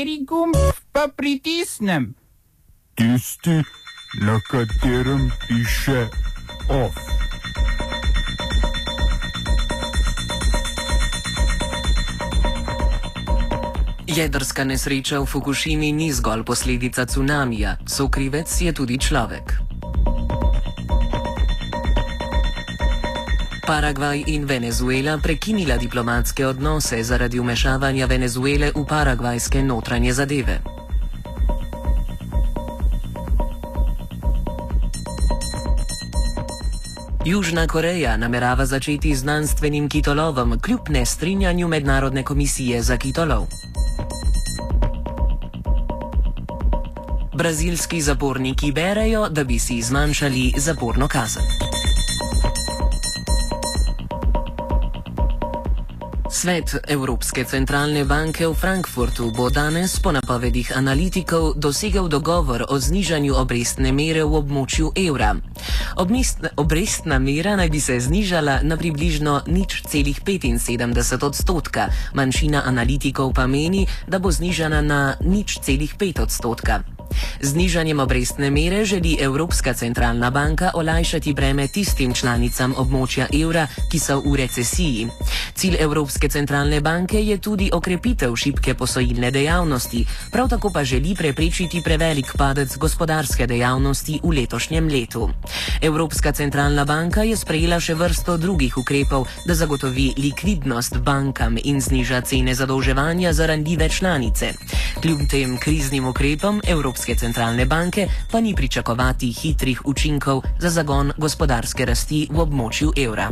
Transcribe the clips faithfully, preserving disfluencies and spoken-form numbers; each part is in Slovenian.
Kateri gumb pa pritisnem? Tisti, na katerem piše OF. Jedrska nesreča v Fukušimi ni zgolj posledica cunamija, sokrivec je tudi človek. Paragvaj in Venezuela prekinila diplomatske odnose zaradi vmešavanja Venezuele v paragvajske notranje zadeve. Južna Koreja namerava začeti z znanstvenim kitolovom kljub nestrinjanju Mednarodne komisije za kitolov. Brazilski zaporniki berejo, da bi si zmanjšali zaporno kazen. Svet Evropske centralne banke v Frankfurtu bo danes po napovedih analitikov dosegel dogovor o znižanju obrestne mere v območju evra. Obmestna, obrestna mera naj bi se znižala na približno nič celih petinsedemdeset odstotka, manjšina analitikov pa meni, da bo znižana na nič celih pet odstotka. Znižanjem obrestne mere želi Evropska centralna banka olajšati breme tistim članicam območja evra, ki so v recesiji. Cilj Evropske centralne banke je tudi okrepitev šibke posojilne dejavnosti, prav tako pa želi preprečiti prevelik padec gospodarske dejavnosti v letošnjem letu. Evropska centralna banka je sprejela še vrsto drugih ukrepov, da zagotovi likvidnost bankam in zniža cene zadolževanja za ranljive članice. Kljub tem kriznim ukrepom Evropske centralne banke pa ni pričakovati hitrih učinkov za zagon gospodarske rasti v območju evra.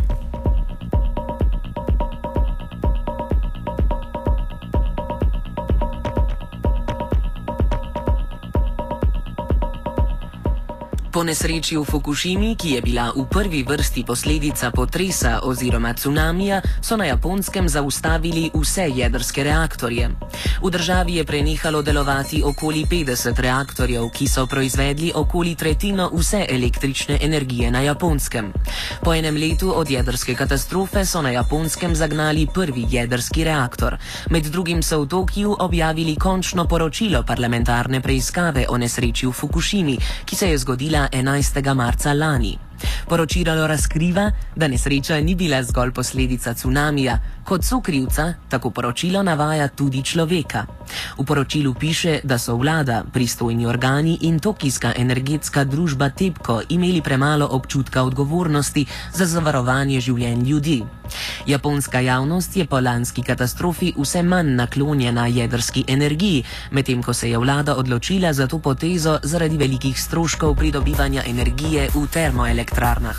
Po nesreči v Fukušimi, ki je bila v prvi vrsti posledica potresa oziroma cunamija, so na Japonskem zaustavili vse jedrske reaktorje. V državi je prenehalo delovati okoli petdeset reaktorjev, ki so proizvedli okoli tretjino vse električne energije na Japonskem. Po enem letu od jedrske katastrofe so na Japonskem zagnali prvi jedrski reaktor. Med drugim so v Tokiju objavili končno poročilo parlamentarne preiskave o nesreči v Fukušimi, ki se je zgodila enajstega marca lani. Poročilo razkriva, da nesreča ni bila zgolj posledica cunamija, kot sokrivca, tako poročilo navaja tudi človeka. V poročilu piše, da so vlada, pristojni organi in tokijska energetska družba TEPCO imeli premalo občutka odgovornosti za zavarovanje življenj ljudi. Japonska javnost je po lanski katastrofi vse manj naklonjena jedrski energiji, medtem ko se je vlada odločila za to potezo zaradi velikih stroškov pridobivanja energije v termoelektrarnah.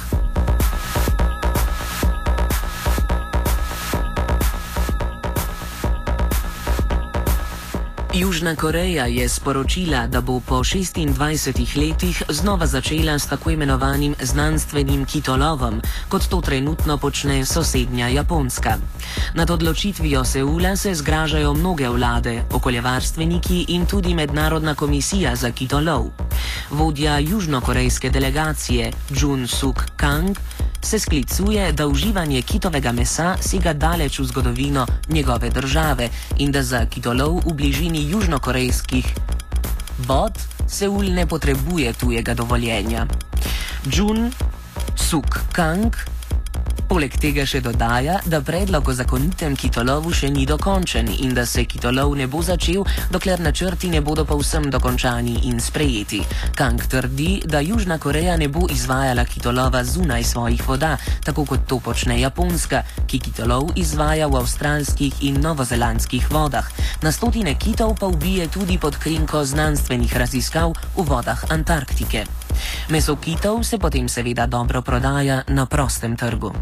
Južna Koreja je sporočila, da bo po šestindvajsetih letih znova začela s tako imenovanim znanstvenim kitolovom, kot to trenutno počne sosednja Japonska. Nad odločitvijo Seula se zgražajo mnoge vlade, okoljevarstveniki in tudi Mednarodna komisija za kitolov. Vodja južnokorejske delegacije Jun Suk Kang se sklicuje, da uživanje kitovega mesa sega daleč v zgodovino njegove države in da za kitolov v bližini južnokorejskih vod Seul ne potrebuje tujega dovoljenja. Jun Suk Kang poleg tega še dodaja, da predlog o zakonitem kitolovu še ni dokončen in da se kitolov ne bo začel, dokler načrti ne bodo povsem dokončani in sprejeti. Kang trdi, da Južna Koreja ne bo izvajala kitolova zunaj svojih voda, tako kot to počne Japonska, ki kitolov izvaja v avstralskih in novozelandskih vodah. Na stotine kitov pa ubije tudi pod krinko znanstvenih raziskav v vodah Antarktike. Meso kitov se potem seveda dobro prodaja na prostem trgu.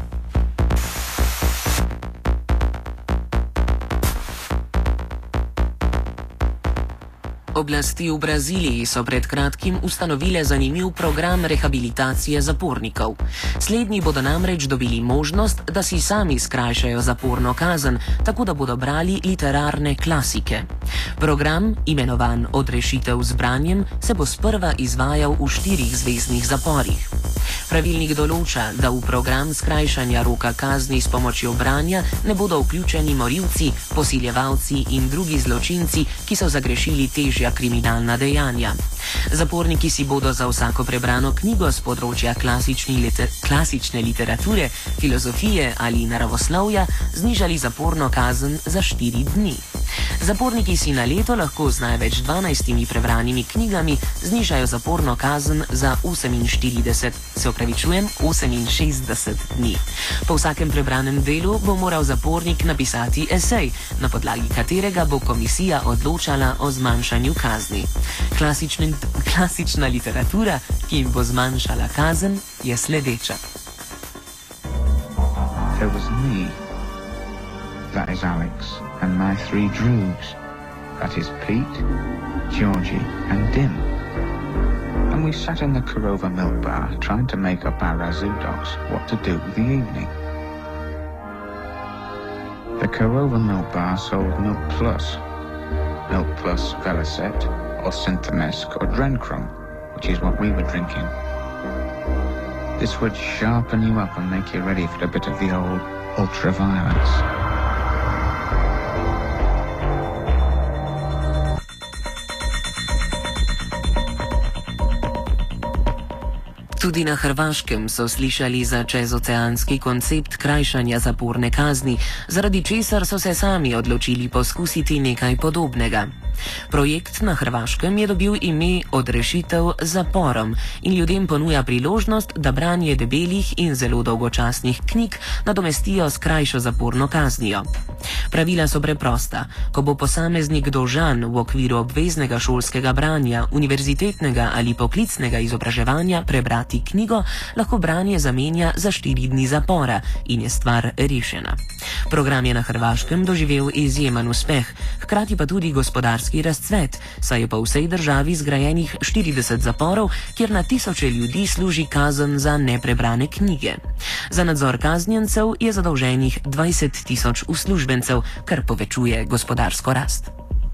Oblasti v Braziliji so pred kratkim ustanovile zanimiv program rehabilitacije zapornikov. Slednji bodo namreč dobili možnost, da si sami skrajšajo zaporno kazen, tako da bodo brali literarne klasike. Program, imenovan Odrešitev z branjem, se bo sprva izvajal v štirih zveznih zaporih. Pravilnik določa, da v program skrajšanja roka kazni s pomočjo branja ne bodo vključeni morilci, posiljevalci in drugi zločinci, ki so zagrešili težja kriminalna dejanja. Zaporniki si bodo za vsako prebrano knjigo z področja liter klasične literature, filozofije ali naravoslovja znižali zaporno kazen za štiri dni. Zaporniki si na leto lahko z največ dvanajstimi prebranimi knjigami znižajo zaporno kazen za oseminštirideset, se opravičujem, oseminšestdeset dni. Po vsakem prebranem delu bo moral zapornik napisati esej, na podlagi katerega bo komisija odločala o zmanjšanju kazni. Klasične, klasična literatura, ki jim bo zmanjšala kazen, je sledeča. There was me, that is Alex, and my three droogs, that is Pete, Georgie and Dim. And we sat in the Korova milk bar trying to make up our Razoo dogs what to do with the evening. The Korova milk bar sold Milk Plus, Milk Plus Velocet, or Synthamesk or Drencrum, which is what we were drinking. This would sharpen you up and make you ready for a bit of the old ultra-violence. Tudi na Hrvaškem so slišali za čezoceanski koncept krajšanja zaporne kazni, zaradi česar so se sami odločili poskusiti nekaj podobnega. Projekt na Hrvaškem je dobil ime Odrešitev z zaporom in ljudem ponuja priložnost, da branje debelih in zelo dolgočasnih knjig nadomestijo s krajšo zaporno kaznijo. Pravila so preprosta. Ko bo posameznik dolžan v okviru obveznega šolskega branja, univerzitetnega ali poklicnega izobraževanja prebrati knjigo, lahko branje zamenja za štiri dni zapora in je stvar rešena. Program je na Hrvaškem doživel izjemen uspeh, hkrati pa tudi gospodarski razcvet, saj je po vsej državi zgrajenih štirideset zaporov, kjer na tisoče ljudi služi kazen za neprebrane knjige. Za nadzor kaznjencev je zadolženih dvajset tisoč uslužbencev, kar povečuje gospodarsko rast.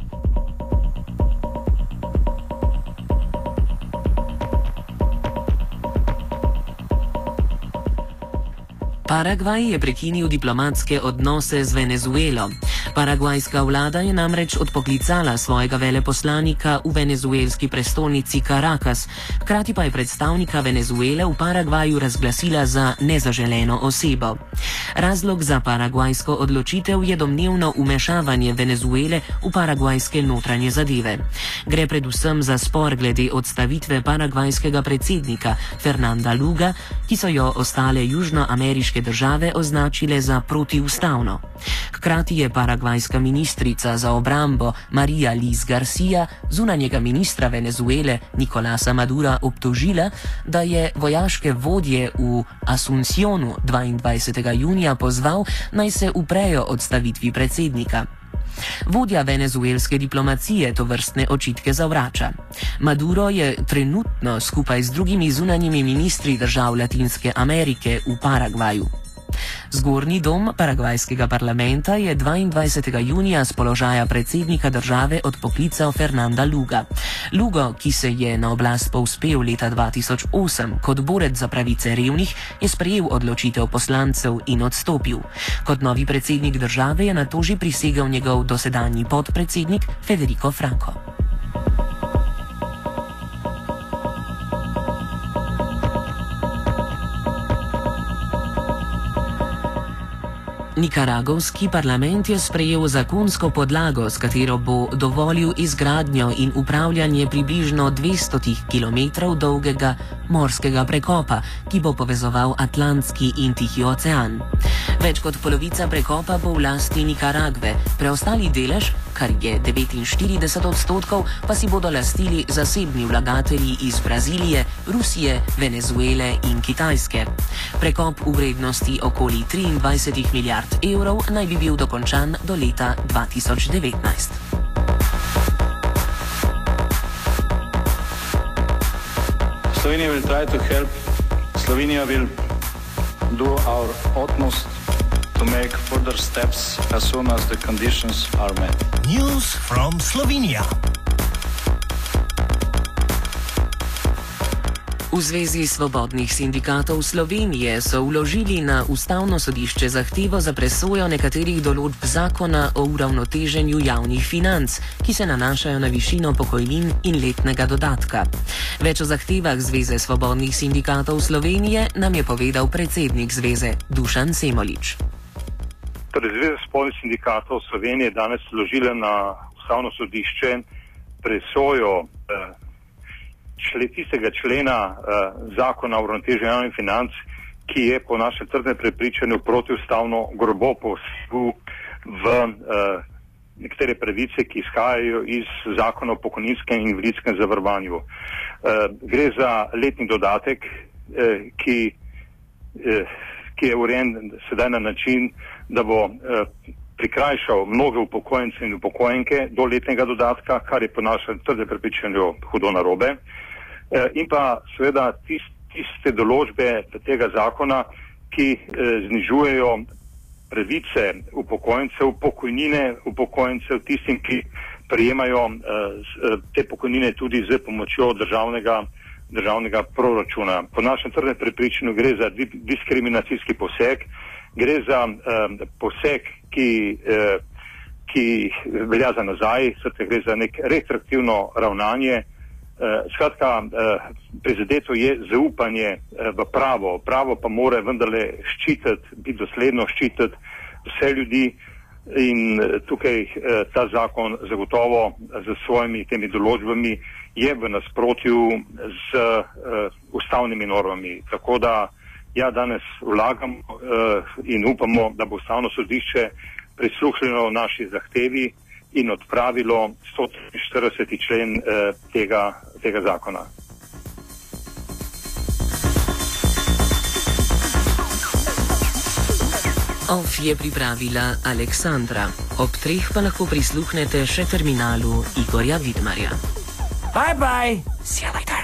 Paragvaj je prekinil diplomatske odnose z Venezuelo. Paragvajska vlada je namreč odpoklicala svojega veleposlanika v venezuelski prestolnici Caracas, hkrati pa je predstavnika Venezuele v Paragvaju razglasila za nezaželeno osebo. Razlog za paragvajsko odločitev je domnevno vmešavanje Venezuele v paragvajske notranje zadeve. Gre predvsem za spor glede odstavitve paragvajskega predsednika Fernanda Luga, ki so jo ostale južnoameriške države označile za protiustavno. Hkrati je paragvajska ministrica za obrambo Maria Liz Garcia zunanjega ministra Venezuele Nicolasa Madura obtožila, da je vojaške vodje v Asuncionu dvaindvajsetega junija pozval, naj se uprejo odstavitvi predsednika. Vodja venezuelske diplomacije to vrstne očitke zavrača. Maduro je trenutno skupaj z drugimi zunanjimi ministri držav Latinske Amerike v Paragvaju. Zgornji dom paragvajskega parlamenta je dvaindvajsetega junija z položaja predsednika države odpoklical Fernanda Luga. Lugo, ki se je na oblast povzpel leta dva tisoč osem kot borec za pravice revnih, je sprejel odločitev poslancev in odstopil. Kot novi predsednik države je nato že prisegel njegov dosedanji podpredsednik Federico Franco. Nikaragovski parlament je sprejel zakonsko podlago, s katero bo dovolil izgradnjo in upravljanje približno dvesto kilometrov dolgega morskega prekopa, ki bo povezoval Atlantski in Tihi ocean. Več kot polovica prekopa bo v lasti Nikaragve, preostali delež, kar je devetinštirideset odstotkov, pa si bodo lastili zasebni vlagatelji iz Brazilije, Rusije, Venezuele in Kitajske. Prekop v vrednosti okoli triindvajset milijard evrov naj bi bil dokončan do leta dva tisoč devetnajst. Slovenija will try to help. Slovenija will do our utmost to make further steps as soon as the conditions are met. News from Slovenia. V Zvezi svobodnih sindikatov Slovenije so vložili na Ustavno sodišče zahtevo za presojo nekaterih določb zakona o uravnoteženju javnih financ, ki se nanašajo na višino pokojnin in letnega dodatka. Več o zahtevah Zveze svobodnih sindikatov Slovenije nam je povedal predsednik zveze Dušan Semolič. Torej, Zveza svobodnih sindikatov Slovenije je danes vložila na Ustavno sodišče presojo eh, Čle, tistega člena uh, zakona o uravnoteženju javnih financ, ki je po našem trdnem prepričanju protiustavno grobo posegu v uh, nekatere pravice, ki izhajajo iz zakona o pokojninskem in invalidskem zavarovanju. Uh, gre za letni dodatek, uh, ki, uh, ki je urejen sedaj na način, da bo uh, prikrajšal mnoge upokojence in upokojenke do letnega dodatka, kar je po našem trdnem prepričanju hudo narobe. In pa seveda tist, tiste določbe tega zakona, ki eh, znižujejo pravice upokojencev, pokojnine upokojencev, tistim, ki prejemajo eh, te pokojnine tudi z pomočjo državnega, državnega proračuna. Po našem trdnem prepričanju gre za diskriminacijski poseg, gre za eh, poseg, ki, eh, ki velja za nazaj, srce gre za nek retroaktivno ravnanje. Uh, skratka, uh, prizadeto je zaupanje uh, v pravo. Pravo pa mora vendarle ščititi, biti dosledno ščititi vse ljudi in uh, tukaj uh, ta zakon zagotovo z svojimi temi določbami je v nasprotju z uh, ustavnimi normami. Tako da ja, danes vlagamo uh, in upamo, da bo Ustavno sodišče prisluhnilo naši zahtevi in odpravilo sto triinštirideseti člen eh, tega, tega zakona. Off je pripravila Aleksandra. Ob treh pa lahko prisluhnete še terminalu Igorja Vidmarja. Bye bye! See you later.